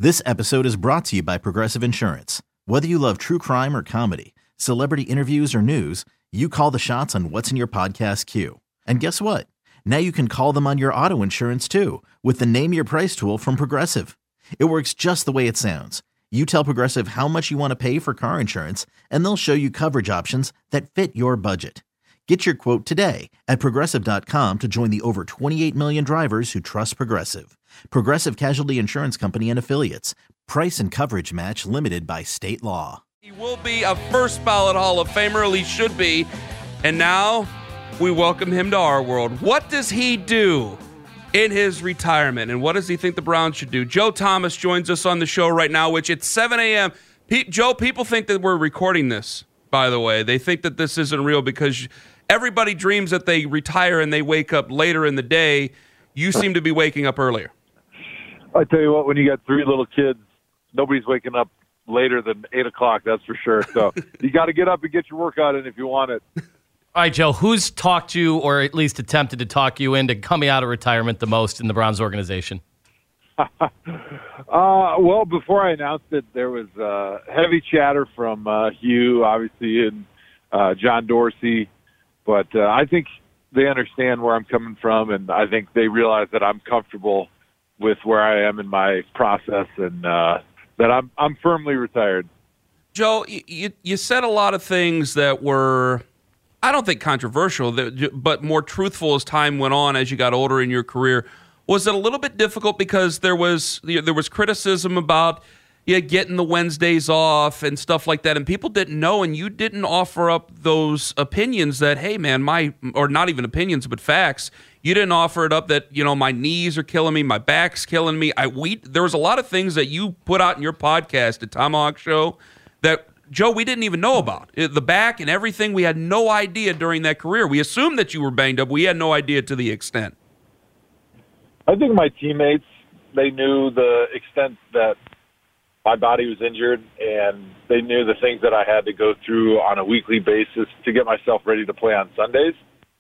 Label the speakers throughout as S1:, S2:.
S1: This episode is brought to you by Progressive Insurance. Whether you love true crime or comedy, celebrity interviews or news, you call the shots on what's in your podcast queue. And guess what? Now you can call them on your auto insurance too with the Name Your Price tool from Progressive. It works just the way it sounds. You tell Progressive how much you want to pay for car insurance, and they'll show you coverage options that fit your budget. Get your quote today at Progressive.com to join the over 28 million drivers who trust Progressive. Progressive Casualty Insurance Company and Affiliates. Price and coverage match limited by state law.
S2: He will be a first ballot Hall of Famer, at least should be. And now we welcome him to our world. What does he do in his retirement, and what does he think the Browns should do? Joe Thomas joins us on the show right now, which it's 7 a.m. Joe, people think that we're recording this, by the way. They think that this isn't real because everybody dreams that they retire and they wake up later in the day. You seem to be waking up earlier.
S3: I tell you what, when you got three little kids, nobody's waking up later than 8 o'clock, that's for sure. So you got to get up and get your workout in if you want it.
S4: All right, Joe, who's talked you or at least attempted to talk you into coming out of retirement the most in the Browns organization?
S3: Well, before I announced it, there was heavy chatter from Hugh, obviously, and John Dorsey. But I think they understand where I'm coming from, and I think they realize that I'm comfortable with where I am in my process and that I'm firmly retired.
S2: Joe, you said a lot of things that were, I don't think controversial, but more truthful as time went on as you got older in your career. Was it a little bit difficult because there was criticism about getting the Wednesdays off and stuff like that, and people didn't know, and you didn't offer up those opinions that, hey, man, or not even opinions, but facts. You didn't offer it up that, my knees are killing me, my back's killing me. There was a lot of things that you put out in your podcast, the Tomahawk Show, that, Joe, we didn't even know about. The back and everything, we had no idea during that career. We assumed that you were banged up. We had no idea to the extent.
S3: I think my teammates, they knew the extent that my body was injured, and they knew the things that I had to go through on a weekly basis to get myself ready to play on Sundays.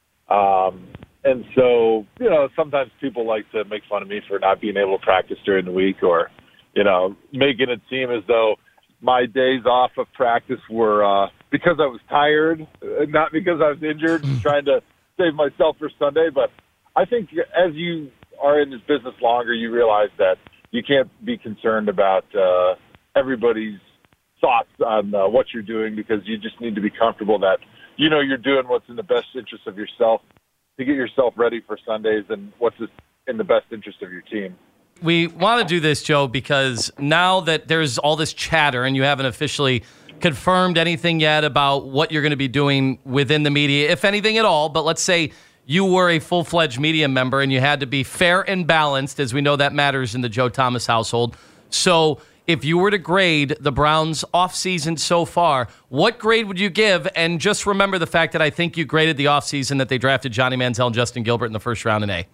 S3: And so, sometimes people like to make fun of me for not being able to practice during the week or, making it seem as though my days off of practice were because I was tired, not because I was injured, trying to save myself for Sunday. But I think as you are in this business longer, you realize that you can't be concerned about everybody's thoughts on what you're doing, because you just need to be comfortable that you're doing what's in the best interest of yourself to get yourself ready for Sundays and what's in the best interest of your team.
S4: We want to do this, Joe, because now that there's all this chatter and you haven't officially confirmed anything yet about what you're going to be doing within the media, if anything at all, but let's say you were a full-fledged media member and you had to be fair and balanced, as we know that matters in the Joe Thomas household. So if you were to grade the Browns' offseason so far, what grade would you give? And just remember the fact that I think you graded the offseason that they drafted Johnny Manziel and Justin Gilbert in the first round in A.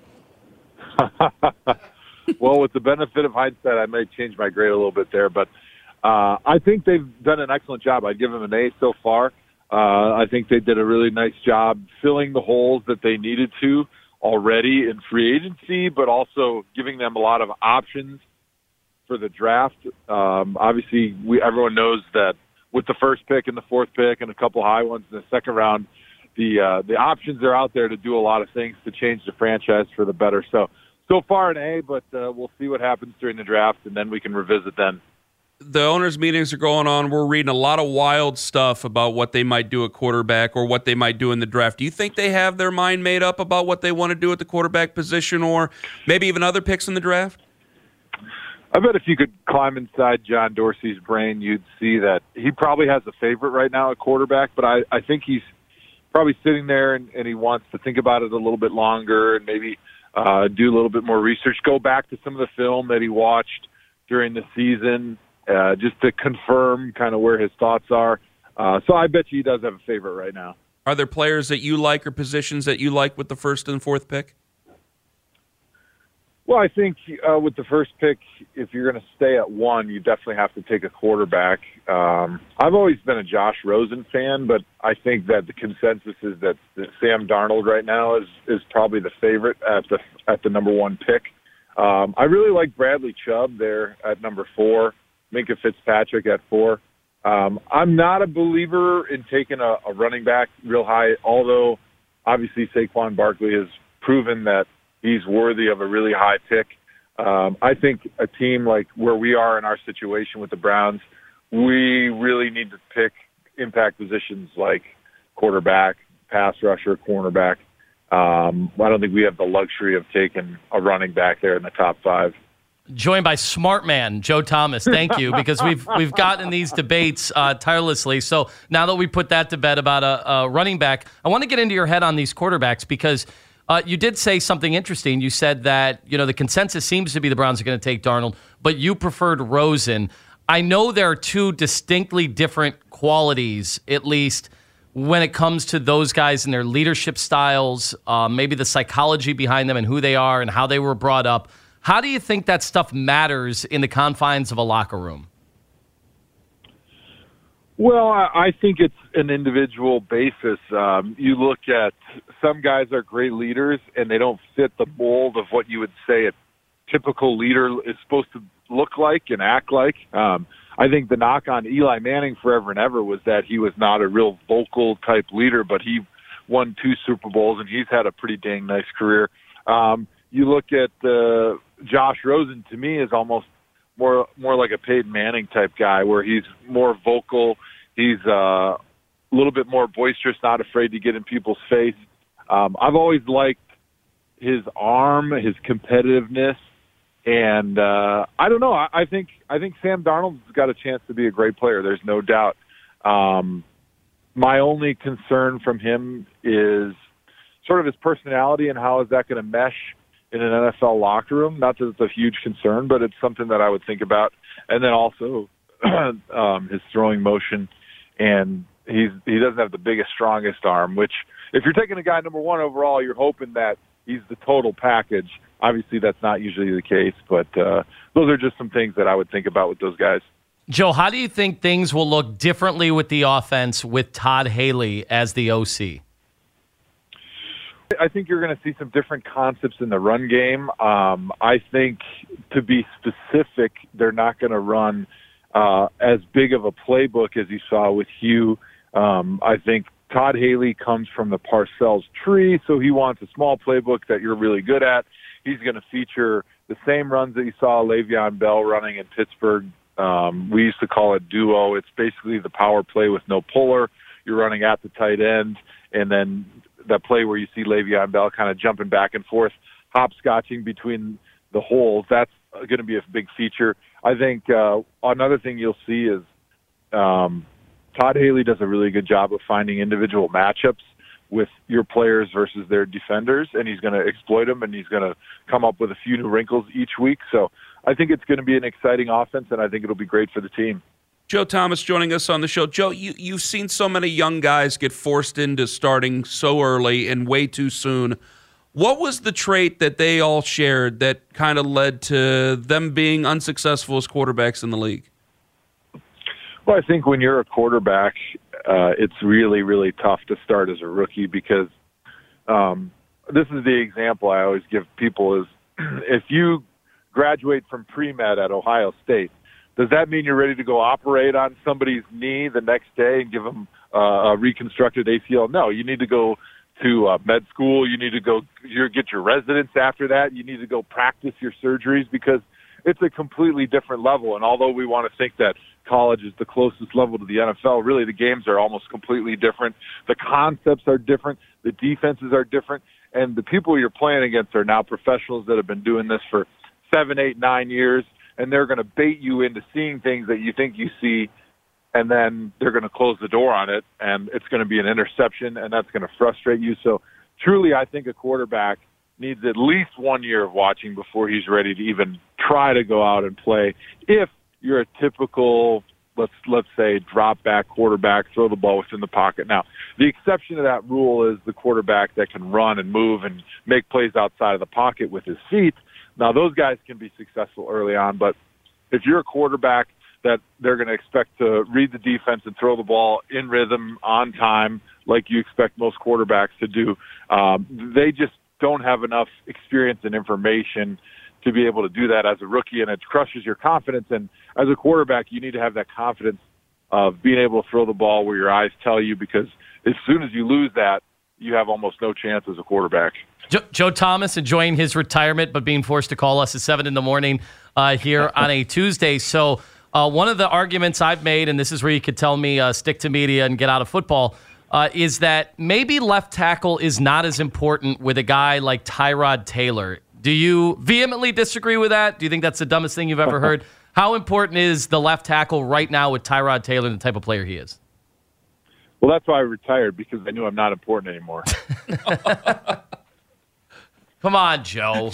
S3: Well, with the benefit of hindsight, I may change my grade a little bit there. But I think they've done an excellent job. I'd give them an A so far. I think they did a really nice job filling the holes that they needed to already in free agency, but also giving them a lot of options for the draft. Obviously, everyone knows that with the first pick and the fourth pick and a couple high ones in the second round, the options are out there to do a lot of things to change the franchise for the better. So far an A, but we'll see what happens during the draft, and then we can revisit then.
S2: The owners' meetings are going on. We're reading a lot of wild stuff about what they might do at quarterback or what they might do in the draft. Do you think they have their mind made up about what they want to do at the quarterback position, or maybe even other picks in the draft?
S3: I bet if you could climb inside John Dorsey's brain, you'd see that he probably has a favorite right now at quarterback, but I think he's probably sitting there and he wants to think about it a little bit longer and maybe do a little bit more research, go back to some of the film that he watched during the season, just to confirm kind of where his thoughts are. So I bet you he does have a favorite right now.
S2: Are there players that you like or positions that you like with the first and fourth pick?
S3: Well, I think with the first pick, if you're going to stay at one, you definitely have to take a quarterback. I've always been a Josh Rosen fan, but I think that the consensus is that Sam Darnold right now is probably the favorite at the number one pick. I really like Bradley Chubb there at number 4, Minkah Fitzpatrick at 4. I'm not a believer in taking a running back real high, although obviously Saquon Barkley has proven that he's worthy of a really high pick. I think a team like where we are in our situation with the Browns, we really need to pick impact positions like quarterback, pass rusher, cornerback. I don't think we have the luxury of taking a running back there in the top 5.
S4: Joined by smart man Joe Thomas. Thank you, because we've gotten these debates tirelessly. So now that we put that to bed about a running back, I want to get into your head on these quarterbacks, because you did say something interesting. You said that the consensus seems to be the Browns are going to take Darnold, but you preferred Rosen. I know there are two distinctly different qualities, at least when it comes to those guys and their leadership styles, maybe the psychology behind them and who they are and how they were brought up. How do you think that stuff matters in the confines of a locker room?
S3: Well, I think it's an individual basis. You look at some guys are great leaders, and they don't fit the mold of what you would say a typical leader is supposed to look like and act like. I think the knock on Eli Manning forever and ever was that he was not a real vocal type leader, but he won 2 Super Bowls, and he's had a pretty dang nice career. You look at Josh Rosen, to me, is almost more like a Peyton Manning type guy, where he's more vocal. He's a little bit more boisterous, not afraid to get in people's face. I've always liked his arm, his competitiveness, and I don't know. I think Sam Darnold's got a chance to be a great player. There's no doubt. My only concern from him is sort of his personality, and how is that going to mesh in an NFL locker room. Not that it's a huge concern, but it's something that I would think about. And then also his throwing motion, and he doesn't have the biggest, strongest arm, which if you're taking a guy number 1 overall, you're hoping that he's the total package. Obviously, that's not usually the case, but those are just some things that I would think about with those guys.
S4: Joe, how do you think things will look differently with the offense with Todd Haley as the OC?
S3: I think you're going to see some different concepts in the run game. I think, to be specific, they're not going to run as big of a playbook as you saw with Hugh. I think Todd Haley comes from the Parcells tree, so he wants a small playbook that you're really good at. He's going to feature the same runs that you saw Le'Veon Bell running in Pittsburgh. We used to call it duo. It's basically the power play with no puller. You're running at the tight end, and then that play where you see Le'Veon Bell kind of jumping back and forth, hopscotching between the holes. That's going to be a big feature. I think another thing you'll see is Todd Haley does a really good job of finding individual matchups with your players versus their defenders, and he's going to exploit them, and he's going to come up with a few new wrinkles each week. So I think it's going to be an exciting offense, and I think it'll be great for the team.
S2: Joe Thomas joining us on the show. Joe, you've seen so many young guys get forced into starting so early and way too soon. What was the trait that they all shared that kind of led to them being unsuccessful as quarterbacks in the league?
S3: Well, I think when you're a quarterback, it's really, really tough to start as a rookie, because this is the example I always give people is if you graduate from pre-med at Ohio State, does that mean you're ready to go operate on somebody's knee the next day and give them a reconstructed ACL? No, you need to go to med school. You need to go get your residence after that. You need to go practice your surgeries, because it's a completely different level. And although we want to think that college is the closest level to the NFL, really the games are almost completely different. The concepts are different. The defenses are different. And the people you're playing against are now professionals that have been doing this for 7, 8, 9 years. And they're going to bait you into seeing things that you think you see, and then they're going to close the door on it, and it's going to be an interception, and that's going to frustrate you. So truly, I think a quarterback needs at least 1 year of watching before he's ready to even try to go out and play. If you're a typical, let's say, drop back quarterback, throw the ball within the pocket. Now, the exception to that rule is the quarterback that can run and move and make plays outside of the pocket with his feet. Now, those guys can be successful early on, but if you're a quarterback that they're going to expect to read the defense and throw the ball in rhythm, on time, like you expect most quarterbacks to do, they just don't have enough experience and information to be able to do that as a rookie, and it crushes your confidence. And as a quarterback, you need to have that confidence of being able to throw the ball where your eyes tell you, because as soon as you lose that, you have almost no chance as a quarterback.
S4: Joe Thomas enjoying his retirement, but being forced to call us at 7 in the morning here on a Tuesday. So one of the arguments I've made, and this is where you could tell me stick to media and get out of football, is that maybe left tackle is not as important with a guy like Tyrod Taylor. Do you vehemently disagree with that? Do you think that's the dumbest thing you've ever heard? How important is the left tackle right now with Tyrod Taylor and the type of player he is?
S3: Well, that's why I retired, because I knew I'm not important anymore.
S4: Come on, Joe.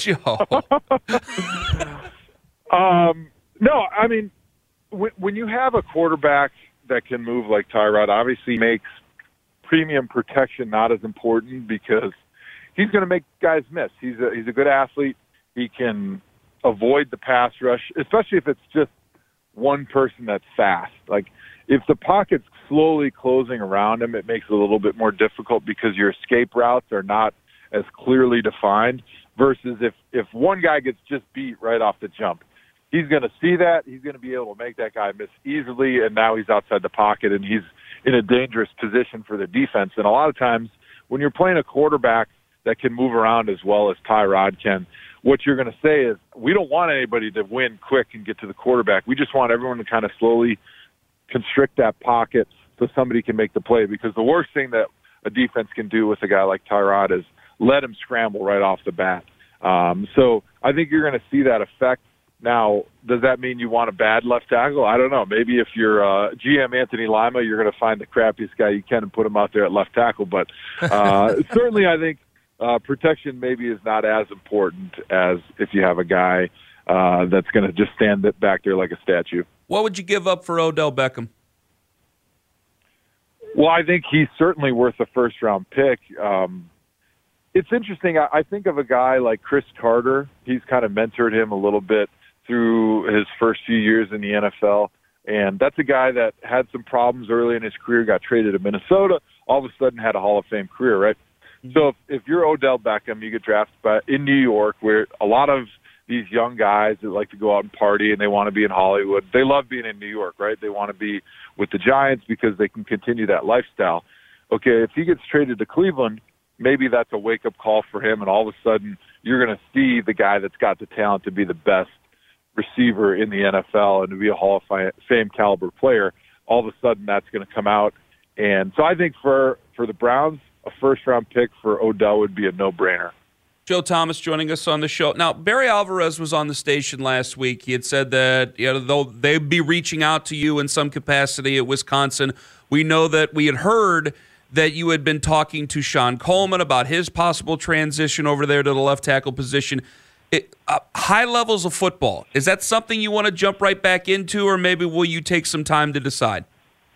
S3: No, I mean, when you have a quarterback that can move like Tyrod, obviously makes premium protection not as important, because he's going to make guys miss. He's a good athlete. He can avoid the pass rush, especially if it's just one person that's fast. Like, if the pocket's slowly closing around him, it makes it a little bit more difficult because your escape routes are not as clearly defined, versus if one guy gets just beat right off the jump. He's going to see that. He's going to be able to make that guy miss easily, and now he's outside the pocket, and he's in a dangerous position for the defense. And a lot of times when you're playing a quarterback that can move around as well as Tyrod can, what you're going to say is, we don't want anybody to win quick and get to the quarterback. We just want everyone to kind of slowly constrict that pocket so somebody can make the play, because the worst thing that a defense can do with a guy like Tyrod is let him scramble right off the bat. So I think you're going to see that effect. Now, does that mean you want a bad left tackle? I don't know. Maybe if you're GM Anthony Lima, you're going to find the crappiest guy you can and put him out there at left tackle. But certainly I think protection maybe is not as important as if you have a guy that's going to just stand back there like a statue.
S2: What would you give up for Odell Beckham?
S3: Well, I think he's certainly worth a first-round pick. It's interesting. I think of a guy like Chris Carter. He's kind of mentored him a little bit through his first few years in the NFL. And that's a guy that had some problems early in his career, got traded to Minnesota, all of a sudden had a Hall of Fame career, right? So if you're Odell Beckham, you get drafted in New York, where a lot of these young guys that like to go out and party and they want to be in Hollywood. They love being in New York, right? They want to be with the Giants because they can continue that lifestyle. Okay, if he gets traded to Cleveland, maybe that's a wake-up call for him, and all of a sudden you're going to see the guy that's got the talent to be the best receiver in the NFL and to be a Hall of Fame caliber player. All of a sudden that's going to come out. And so I think for the Browns, a first-round pick for Odell would be a no-brainer.
S2: Joe Thomas joining us on the show. Now, Barry Alvarez was on the station last week. He had said that though they'd be reaching out to you in some capacity at Wisconsin. We know that we had heard that you had been talking to Sean Coleman about his possible transition over there to the left tackle position. High levels of football, is that something you want to jump right back into, or maybe will you take some time to decide?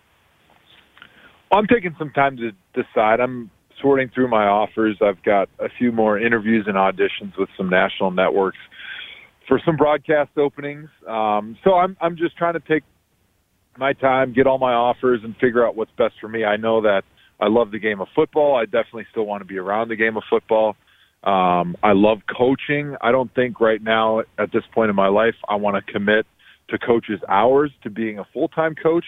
S3: I'm taking some time to decide. I'm sorting through my offers. I've got a few more interviews and auditions with some national networks for some broadcast openings. So I'm just trying to take my time, get all my offers, and figure out what's best for me. I know that I love the game of football. I definitely still want to be around the game of football. I love coaching. I don't think right now at this point in my life I want to commit to coaches' hours to being a full-time coach.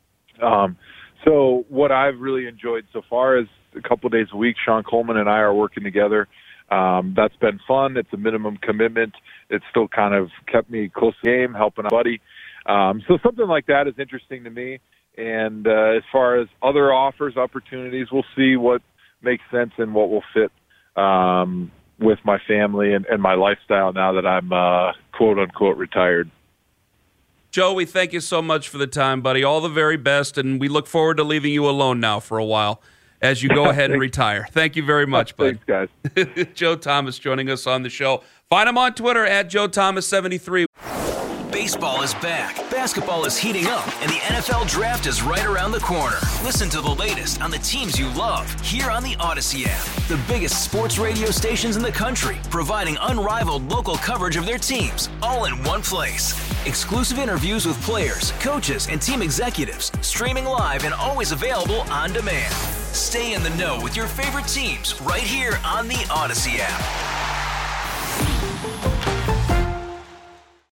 S3: So what I've really enjoyed so far is a couple of days a week, Sean Coleman and I are working together. That's been fun. It's a minimum commitment. It's still kind of kept me close to the game, helping a buddy. So something like that is interesting to me. And as far as other offers, opportunities, we'll see what makes sense and what will fit with my family and my lifestyle now that I'm quote-unquote retired.
S2: Joe, we thank you so much for the time, buddy. All the very best, and we look forward to leaving you alone now for a while as you go ahead and retire. Thank you very much, bud.
S3: Thanks,
S2: guys. Joe Thomas joining us on the show. Find him on Twitter at JoeThomas73.
S5: Baseball is back, basketball is heating up, and the NFL Draft is right around the corner. Listen to the latest on the teams you love here on the Odyssey app. The biggest sports radio stations in the country, providing unrivaled local coverage of their teams, all in one place. Exclusive interviews with players, coaches, and team executives, streaming live and always available on demand. Stay in the know with your favorite teams right here on the Odyssey app.